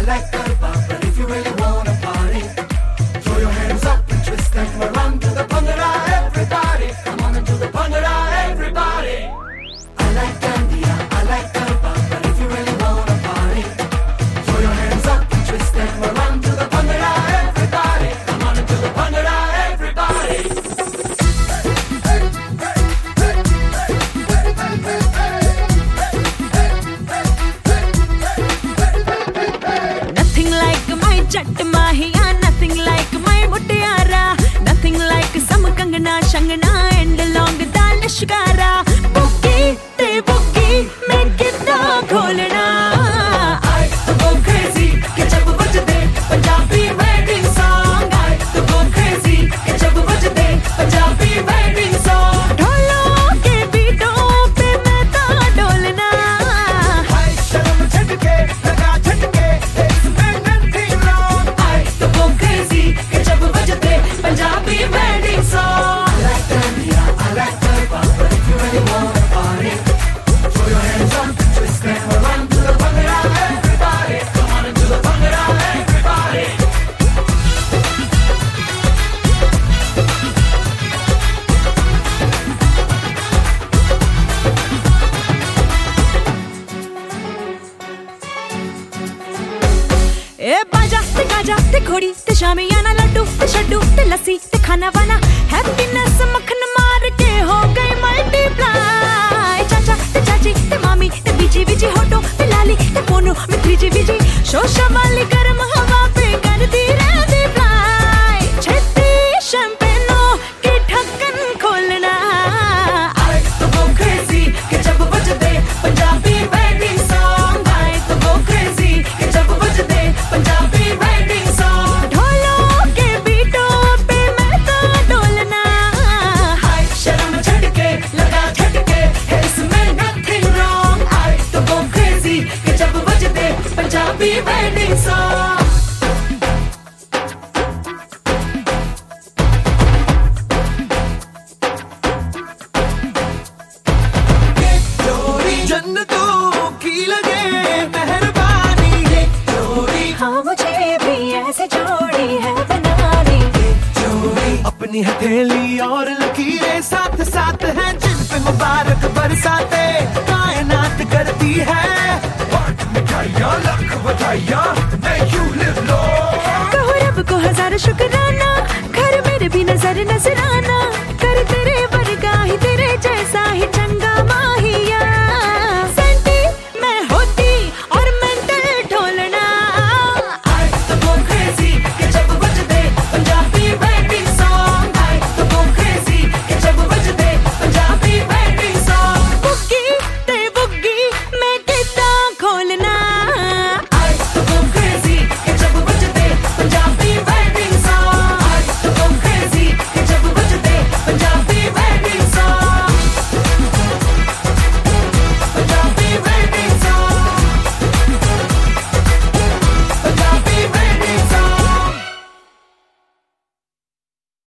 like Garba, but if you really wanna party, throw your hands up and twist them around to the Bhangra, everybody. Come on and do the Bhangra, everybody. I like Dandiya, I like Garba, but if you really wanna party, throw your hands up and twist them around to the Bhangra, everybody. Come on and do the Bhangra, everybody. Nothing like my Jatt Mahiya, nothing like my Muttiara, nothing like some Kangana, Shangana and long dal Shikara. Boogie, te boogie, make it na kholna. I to go crazy, ke jab bajde Punjabi wedding song. I to go crazy, ke jab bajde Punjabi wedding song. ढोलों के बीटों पे मैं तो डोलना. हाय शर्म झटके लगा झटके इसमें nothing wrong. I to go crazy, ke jab bajde Punjabi wedding song. I like Dandiya, I like Garba, but if you really wanna party, throw your hands up and twist them around to the Bhangra, everybody. Come on and do the Bhangra, everybody. ए बाजा ते Gaza ते घोड़ी ते शामियाना लड्डू ते शड्डू ते लस्सी ते खाना वाना हैप्पीनेस मक्खन मार के हो गई मल्टीप्लाई. चाचा ते चाची ते मामी ते बीजी बीजी होटो ते लाली ते पोनू में त्रीजी बीजी शोशा वाली गर्म हवा पे करती रहती फ्लाई. छेती शैंपेनों की ढक्कन खोलना. I to go crazy के जब बजते Punjabi wedding song. I to go crazy के जब बजते पंजाबी wedding song. ढोलों के बीटों पे मैं तो डोलना. हाय शर्म झटके लगा झटके है इसमें nothing wrong. I to go crazy के जब बजते पंजाबी wedding song. जोड़ी जन्नतों की लगे मेहरबानी, ये जोड़ी हाँ मुझे भी ऐसे जोड़ी है बनानी. जोड़ी अपनी हथेली और लकीरें साथ साथ हैं जिन पे मुबारक बरसाते कायनात करती है. बांट मिठाइयाँ लाख बधाइयाँ, may you live long. कहो रब को हजार शुक्राना, घर मेरे भी नजर नजर